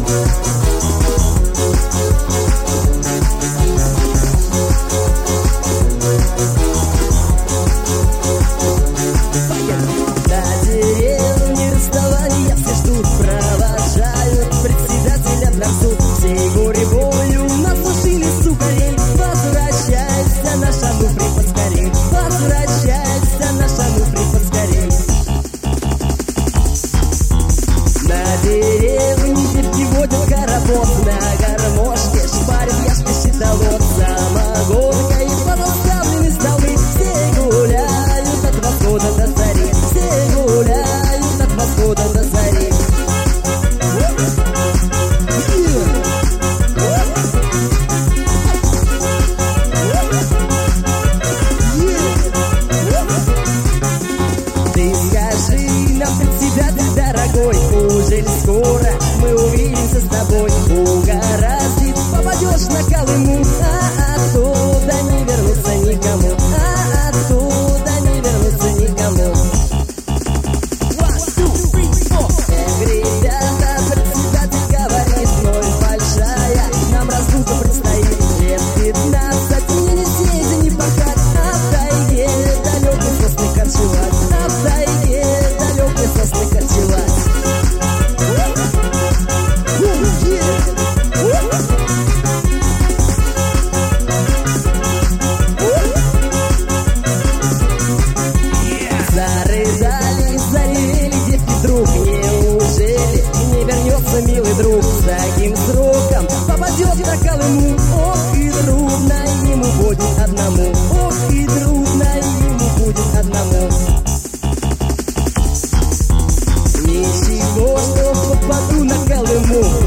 Неужели скоро мы увидимся с тобой? Угораздит, попадешь на Колыму, а оттуда не вернуться никому, а оттуда не вернуться никому. One, two, three, four. Ребята, председатель говорит, ноль большая, нам раздуто предстоит лет 15. Мне не сесть, не пахать, а в тайге далекой сосны корчевать, а в тайге далекой сосны корчевать. Зарыдали, заревели девки вдруг. Неужели не вернется милый друг? С таким сроком попадет на Колыму. Ох, и трудно ему будет одному. Ох, и трудно ему будет одному. Ничего, что попаду на Колыму.